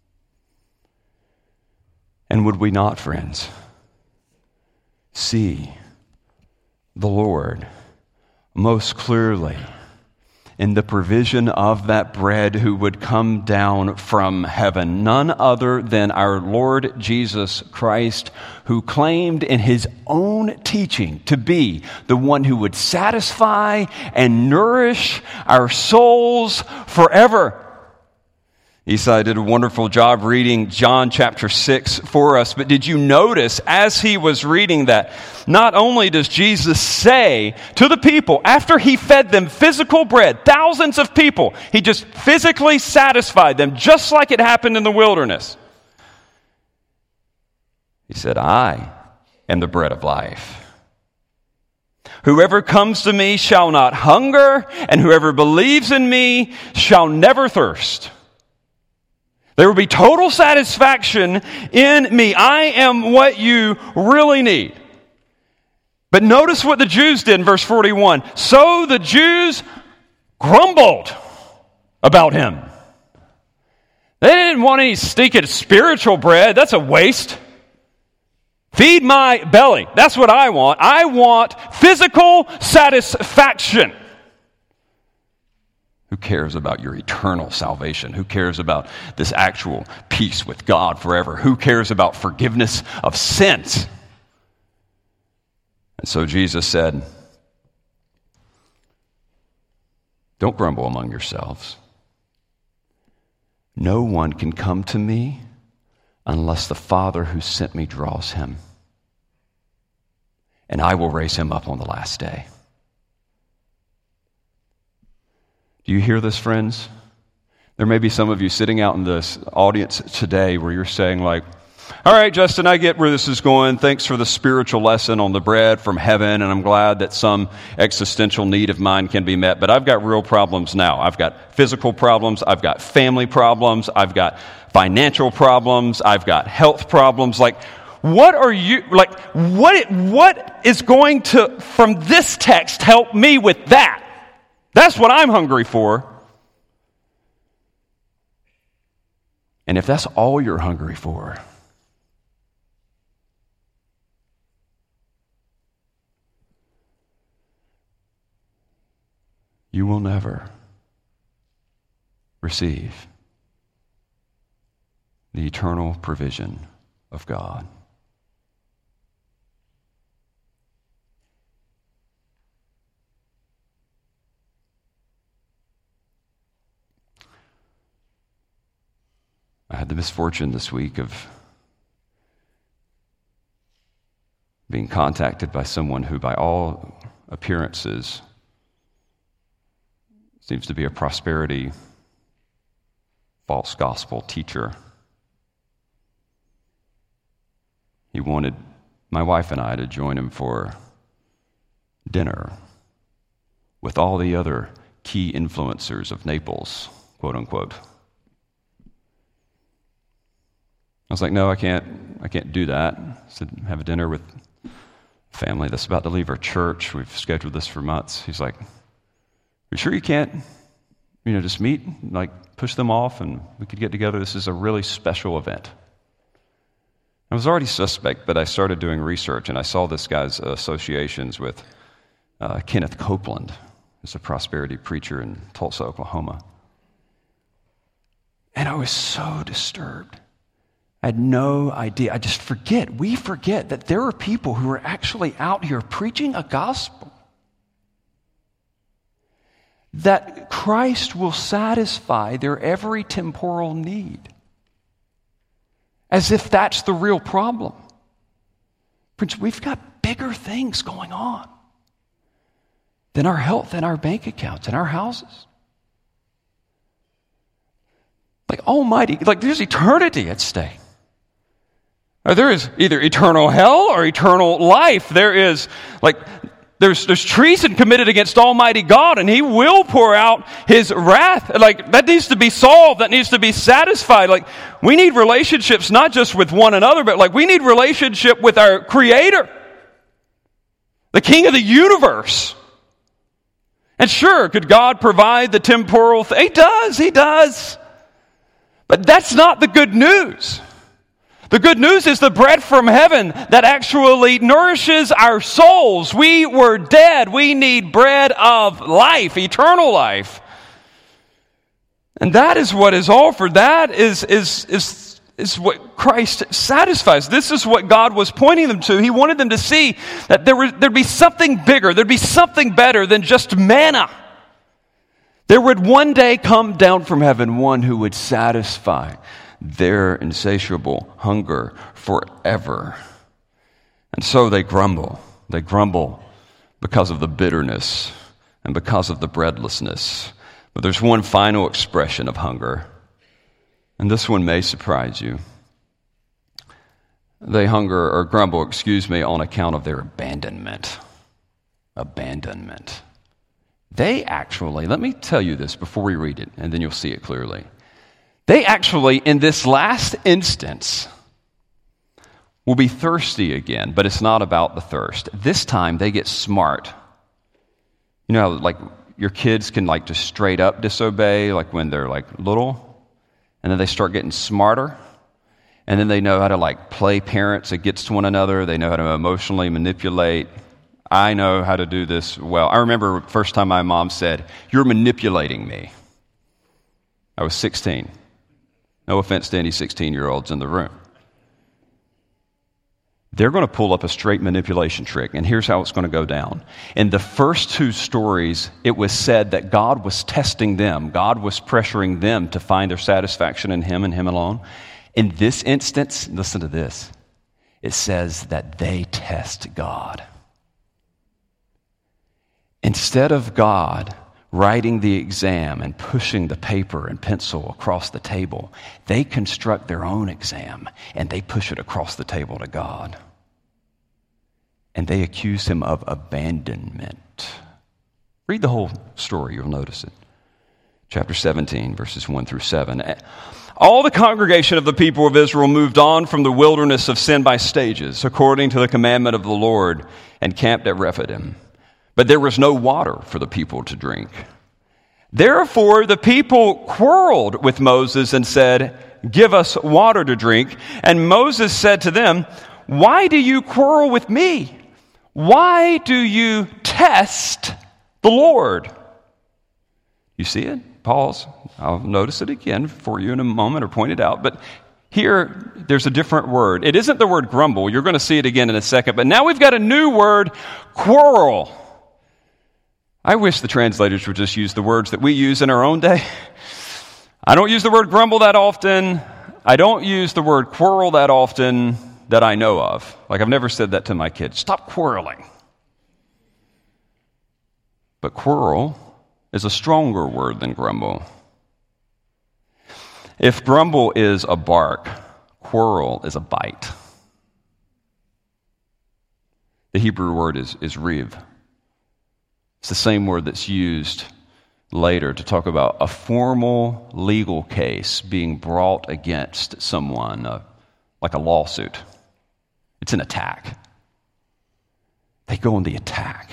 And would we not, friends, see the Lord most clearly in the provision of that bread who would come down from heaven? None other than our Lord Jesus Christ, who claimed in his own teaching to be the one who would satisfy and nourish our souls forever. Esai did a wonderful job reading John chapter six for us, but did you notice as he was reading that, not only does Jesus say to the people, after he fed them physical bread, thousands of people, he just physically satisfied them, just like it happened in the wilderness. He said, I am the bread of life. Whoever comes to me shall not hunger, and whoever believes in me shall never thirst. There will be total satisfaction in me. I am what you really need. But notice what the Jews did in verse forty-one. So the Jews grumbled about him. They didn't want any stinking spiritual bread. That's a waste. Feed my belly. That's what I want. I want physical satisfaction. Who cares about your eternal salvation? Who cares about this actual peace with God forever? Who cares about forgiveness of sins? And so Jesus said, don't grumble among yourselves. No one can come to me unless the Father who sent me draws him. And I will raise him up on the last day. Do you hear this, friends? There may be some of you sitting out in this audience today where you're saying like, all right, Justin, I get where this is going. Thanks for the spiritual lesson on the bread from heaven, and I'm glad that some existential need of mine can be met, but I've got real problems now. I've got physical problems. I've got family problems. I've got financial problems. I've got health problems. Like, what are you, like, what, what is going to, from this text, help me with that? That's what I'm hungry for. And if that's all you're hungry for, you will never receive the eternal provision of God. I had the misfortune this week of being contacted by someone who, by all appearances, seems to be a prosperity false gospel teacher. He wanted my wife and I to join him for dinner with all the other key influencers of Naples, quote unquote. I was like, no, I can't, I can't do that. I said, have a dinner with family that's about to leave our church. We've scheduled this for months. He's like, are you sure you can't, you know, just meet, like push them off and we could get together? This is a really special event. I was already suspect, but I started doing research and I saw this guy's associations with uh, Kenneth Copeland, who's a prosperity preacher in Tulsa, Oklahoma. And I was so disturbed. I had no idea. I just forget. We forget that there are people who are actually out here preaching a gospel that Christ will satisfy their every temporal need, as if that's the real problem. Friends, we've got bigger things going on than our health and our bank accounts and our houses. Like almighty, like there's eternity at stake. Or there is either eternal hell or eternal life. There is, like, There's, there's treason committed against Almighty God, and He will pour out His wrath. Like, that needs to be solved. That needs to be satisfied. Like, we need relationships not just with one another, but like we need relationship with our Creator, the King of the universe. And sure, could God provide the temporal thing? He does, He does. But that's not the good news. The good news is the bread from heaven that actually nourishes our souls. We were dead. We need bread of life, eternal life. And that is what is offered. That is, is, is, is what Christ satisfies. This is what God was pointing them to. He wanted them to see that there was, there'd be something bigger. There'd be something better than just manna. There would one day come down from heaven one who would satisfy their insatiable hunger forever. And so they grumble. They grumble because of the bitterness and because of the breadlessness. But there's one final expression of hunger, and this one may surprise you. They hunger or grumble, excuse me, on account of their abandonment. Abandonment. They actually, let me tell you this before we read it, and then you'll see it clearly. They actually, in this last instance, will be thirsty again, but it's not about the thirst. This time, they get smart. You know, like your kids can like just straight up disobey, like when they're like little, and then they start getting smarter, and then they know how to like play parents against one another. They know how to emotionally manipulate. I know how to do this well. I remember the first time my mom said, "You're manipulating me." I was sixteen. No offense to any sixteen-year-olds in the room. They're going to pull up a straight manipulation trick, and here's how it's going to go down. In the first two stories, it was said that God was testing them. God was pressuring them to find their satisfaction in Him and Him alone. In this instance, listen to this. It says that they test God. Instead of God writing the exam and pushing the paper and pencil across the table, they construct their own exam and they push it across the table to God. And they accuse Him of abandonment. Read the whole story, you'll notice it. Chapter seventeen, verses one through seven. All the congregation of the people of Israel moved on from the wilderness of sin by stages, according to the commandment of the Lord, and camped at Rephidim. But there was no water for the people to drink. Therefore, the people quarreled with Moses and said, "Give us water to drink." And Moses said to them, "Why do you quarrel with me? Why do you test the Lord?" You see it? Pause. I'll notice it again for you in a moment or point it out. But here, there's a different word. It isn't the word grumble. You're going to see it again in a second. But now we've got a new word, quarrel. I wish the translators would just use the words that we use in our own day. I don't use the word grumble that often. I don't use the word quarrel that often that I know of. Like, I've never said that to my kids. Stop quarreling. But quarrel is a stronger word than grumble. If grumble is a bark, quarrel is a bite. The Hebrew word is, is riv. It's the same word that's used later to talk about a formal legal case being brought against someone, uh, like a lawsuit. It's an attack. They go on the attack.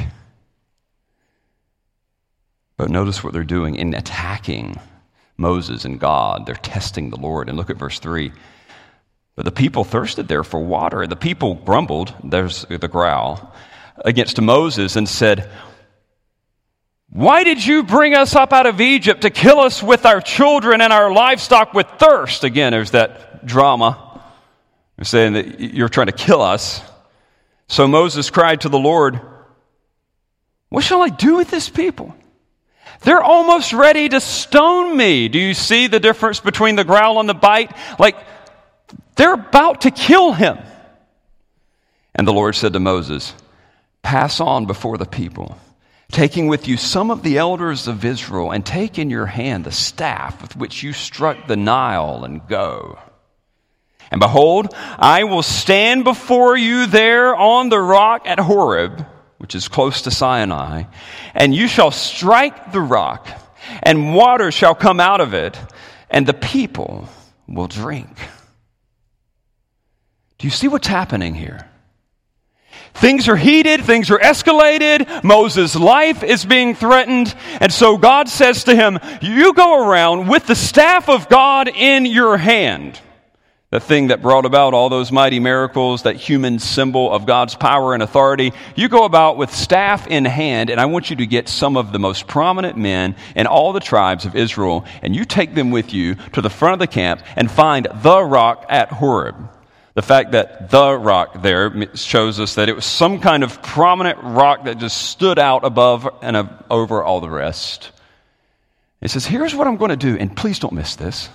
But notice what they're doing in attacking Moses and God. They're testing the Lord. And look at verse three. But the people thirsted there for water. And the people grumbled, there's the growl, against Moses and said, "Why did you bring us up out of Egypt to kill us with our children and our livestock with thirst?" Again, there's that drama. They're saying that you're trying to kill us. So Moses cried to the Lord, "What shall I do with this people? They're almost ready to stone me." Do you see the difference between the growl and the bite? Like, they're about to kill him. And the Lord said to Moses, "Pass on before the people, taking with you some of the elders of Israel, and take in your hand the staff with which you struck the Nile, and go. And behold, I will stand before you there on the rock at Horeb, which is close to Sinai, and you shall strike the rock, and water shall come out of it, and the people will drink. Do you see what's happening here? Things are heated, things are escalated, Moses' life is being threatened, and so God says to him, you go around with the staff of God in your hand. The thing that brought about all those mighty miracles, that human symbol of God's power and authority. You go about with staff in hand, and I want you to get some of the most prominent men in all the tribes of Israel, and you take them with you to the front of the camp and find the rock at Horeb. The fact that the rock there shows us that it was some kind of prominent rock that just stood out above and over all the rest. It says, here's what I'm going to do, and please don't miss this.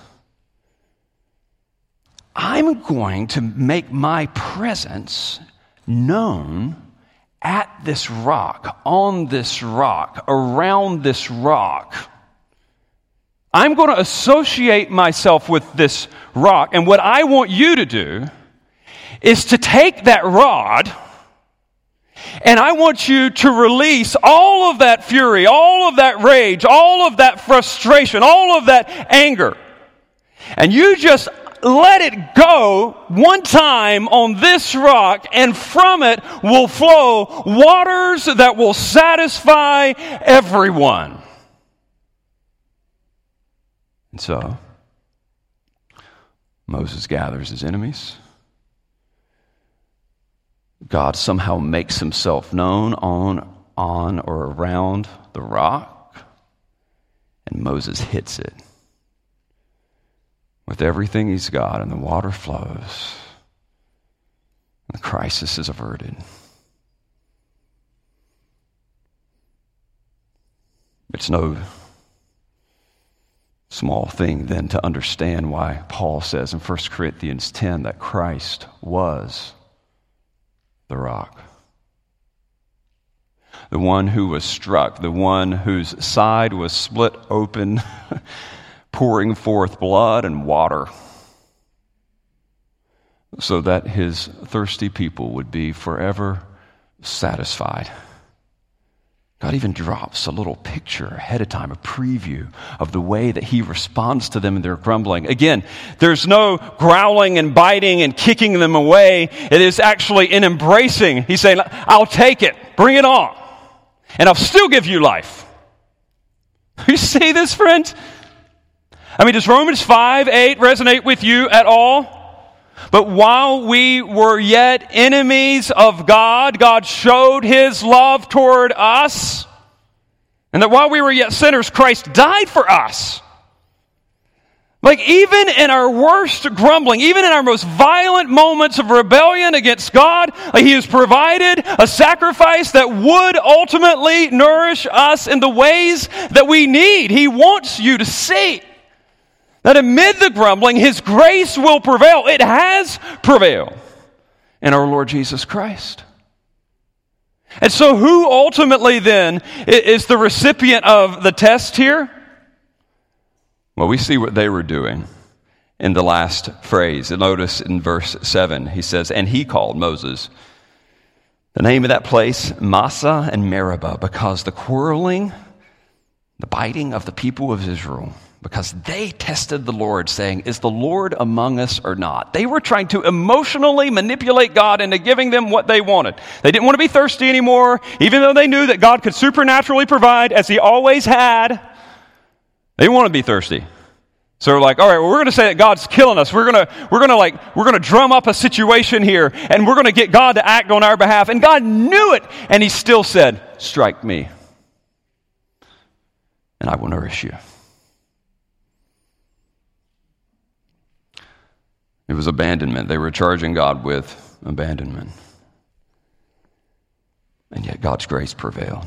I'm going to make my presence known at this rock, on this rock, around this rock. I'm going to associate myself with this rock, and what I want you to do is to take that rod, and I want you to release all of that fury, all of that rage, all of that frustration, all of that anger. And you just let it go one time on this rock, and from it will flow waters that will satisfy everyone. And so, Moses gathers his enemies. God somehow makes himself known on, on or around the rock, and Moses hits it with everything he's got, and the water flows. The crisis is averted. It's no small thing then to understand why Paul says in First Corinthians ten that Christ was the rock. The one who was struck, the one whose side was split open, pouring forth blood and water, so that his thirsty people would be forever satisfied. God even drops a little picture ahead of time, a preview of the way that he responds to them in their grumbling. Again, there's no growling and biting and kicking them away. It is actually an embracing. He's saying, I'll take it, bring it on, and I'll still give you life. You see this, friends? I mean, does Romans five eight resonate with you at all? But while we were yet enemies of God, God showed his love toward us. And that while we were yet sinners, Christ died for us. Like, even in our worst grumbling, even in our most violent moments of rebellion against God, like, he has provided a sacrifice that would ultimately nourish us in the ways that we need. He wants you to see that amid the grumbling, his grace will prevail. It has prevailed in our Lord Jesus Christ. And so who ultimately then is the recipient of the test here? Well, we see what they were doing in the last phrase. Notice in verse seven, he says, and he called Moses the name of that place, Massah and Meribah, because the quarreling, the biting of the people of Israel, because they tested the Lord, saying, is the Lord among us or not? They were trying to emotionally manipulate God into giving them what they wanted. They didn't want to be thirsty anymore, even though they knew that God could supernaturally provide, as he always had. They didn't want to be thirsty. So they're like, all right, well, we're going to say that God's killing us. We're going to, we're going to like, we're going to drum up a situation here, and we're going to get God to act on our behalf. And God knew it, and he still said, strike me, and I will nourish you. It was abandonment. They were charging God with abandonment. And yet God's grace prevailed.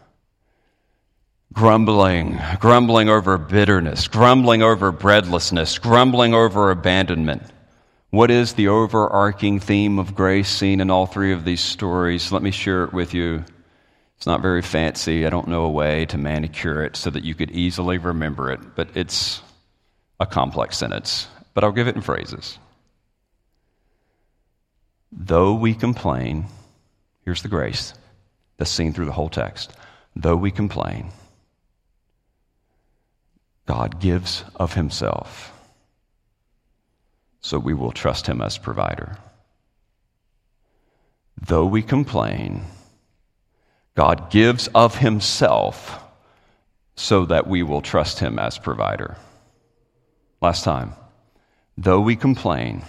Grumbling, grumbling over bitterness, grumbling over breadlessness, grumbling over abandonment. What is the overarching theme of grace seen in all three of these stories? Let me share it with you. It's not very fancy. I don't know a way to manicure it so that you could easily remember it, but it's a complex sentence. But I'll give it in phrases. Though we complain, here's the grace. that's seen through the whole text. Though we complain, God gives of himself, so we will trust him as provider. Though we complain, God gives of himself, so that we will trust him as provider. Last time. Though we complain,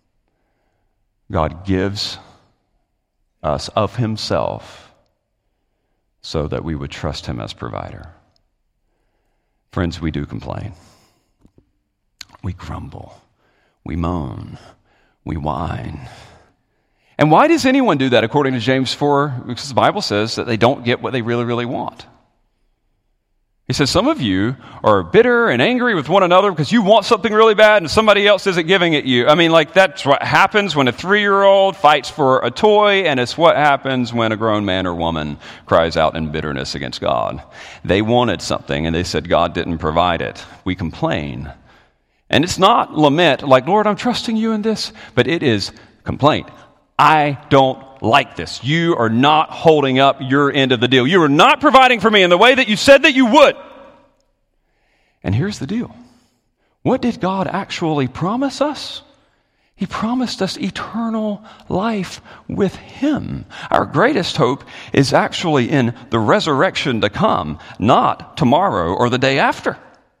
God gives us of himself, so that we would trust him as provider. Friends, we do complain. We grumble. We moan. We whine. And why does anyone do that according to James four? Because the Bible says that they don't get what they really, really want. He says some of you are bitter and angry with one another because you want something really bad and somebody else isn't giving it you. I mean, like that's what happens when a three-year-old fights for a toy, and it's what happens when a grown man or woman cries out in bitterness against God. They wanted something and they said God didn't provide it. We complain. And it's not lament like, Lord, I'm trusting you in this, but it is complaint. I don't like this. You are not holding up your end of the deal. You are not providing for me in the way that you said that you would. And here's the deal. What did God actually promise us? He promised us eternal life with him. Our greatest hope is actually in the resurrection to come, not tomorrow or the day after.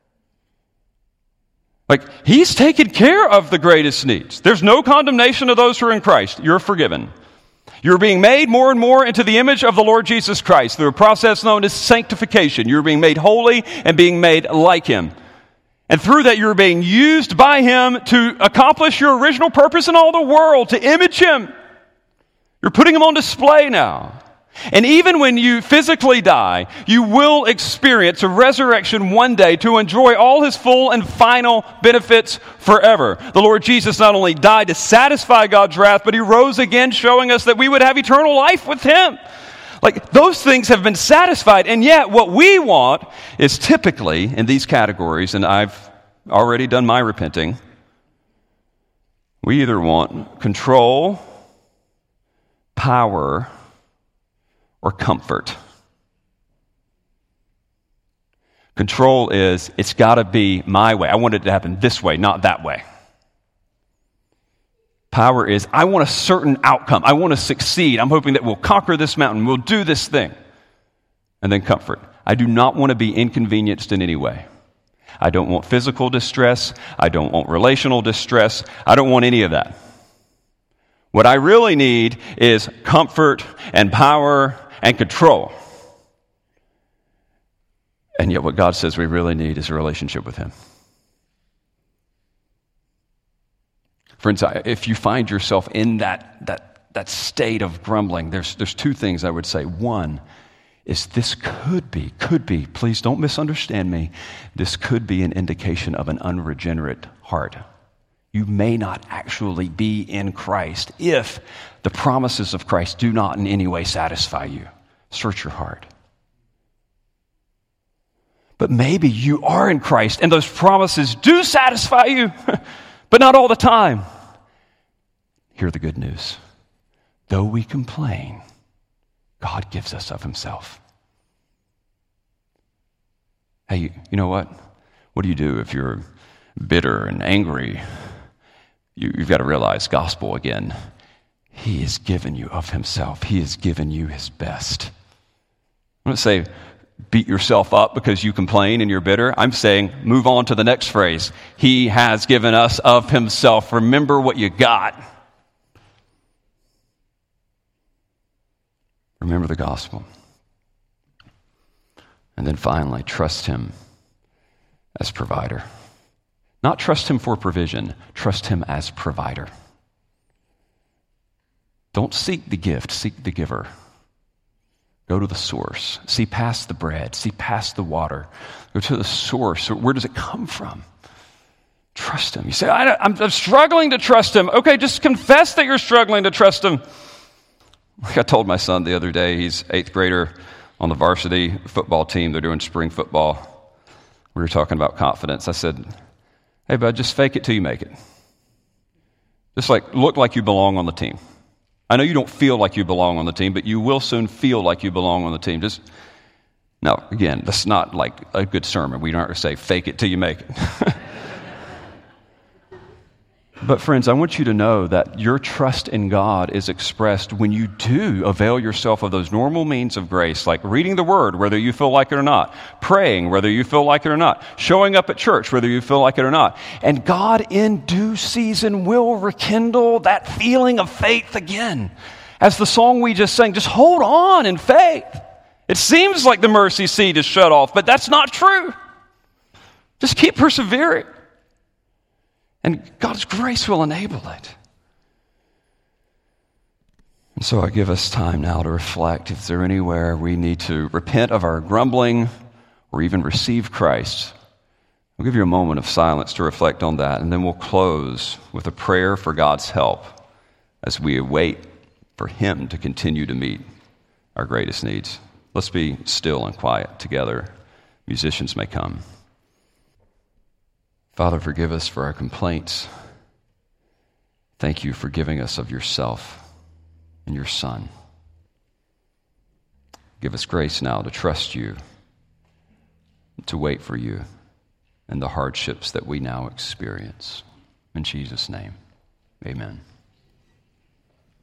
Like, he's taken care of the greatest needs. There's no condemnation of those who are in Christ. You're forgiven. You're being made more and more into the image of the Lord Jesus Christ through a process known as sanctification. You're being made holy and being made like him. And through that, you're being used by him to accomplish your original purpose in all the world, to image him. You're putting him on display now. And even when you physically die, you will experience a resurrection one day to enjoy all his full and final benefits forever. The Lord Jesus not only died to satisfy God's wrath, but he rose again, showing us that we would have eternal life with him. Like, those things have been satisfied, and yet what we want is typically in these categories, and I've already done my repenting. We either want control, power, or comfort. Control is, it's got to be my way. I want it to happen this way, not that way. Power is, I want a certain outcome. I want to succeed. I'm hoping that we'll conquer this mountain. We'll do this thing. And then comfort. I do not want to be inconvenienced in any way. I don't want physical distress. I don't want relational distress. I don't want any of that. What I really need is comfort and power and control. And yet what God says we really need is a relationship with him. Friends, if you find yourself in that, that, that state of grumbling, there's, there's two things I would say. One is this could be, could be, please don't misunderstand me, this could be an indication of an unregenerate heart. You may not actually be in Christ if the promises of Christ do not in any way satisfy you. Search your heart. But maybe you are in Christ and those promises do satisfy you, but not all the time. Hear the good news. Though we complain, God gives us of himself. Hey, you, you know what? What do you do if you're bitter and angry? You, you've got to realize, gospel again, he has given you of himself. He has given you his best. I'm not saying beat yourself up because you complain and you're bitter. I'm saying move on to the next phrase. He has given us of himself. Remember what you got. Remember the gospel. And then finally, trust him as provider. Not trust him for provision, trust him as provider. Don't seek the gift, seek the giver. Go to the source. See past the bread, see past the water. Go to the source. Where does it come from? Trust him. You say, I, I'm, I'm struggling to trust him. Okay, just confess that you're struggling to trust him. Like I told my son the other day, he's eighth grader on the varsity football team. They're doing spring football. We were talking about confidence. I said, hey, bud, just fake it till you make it. Just like, look like you belong on the team. I know you don't feel like you belong on the team, but you will soon feel like you belong on the team. Just now, again, that's not like a good sermon. We don't say fake it till you make it. But friends, I want you to know that your trust in God is expressed when you do avail yourself of those normal means of grace, like reading the Word, whether you feel like it or not, praying, whether you feel like it or not, showing up at church, whether you feel like it or not. And God, in due season, will rekindle that feeling of faith again. As the song we just sang, just hold on in faith. It seems like the mercy seat is shut off, but that's not true. Just keep persevering. And God's grace will enable it. And so I give us time now to reflect if there anywhere we need to repent of our grumbling or even receive Christ. I'll give you a moment of silence to reflect on that, and then we'll close with a prayer for God's help as we await for Him to continue to meet our greatest needs. Let's be still and quiet together. Musicians may come. Father, forgive us for our complaints. Thank you for giving us of yourself and your Son. Give us grace now to trust you, to wait for you in the hardships that we now experience. In Jesus' name, amen.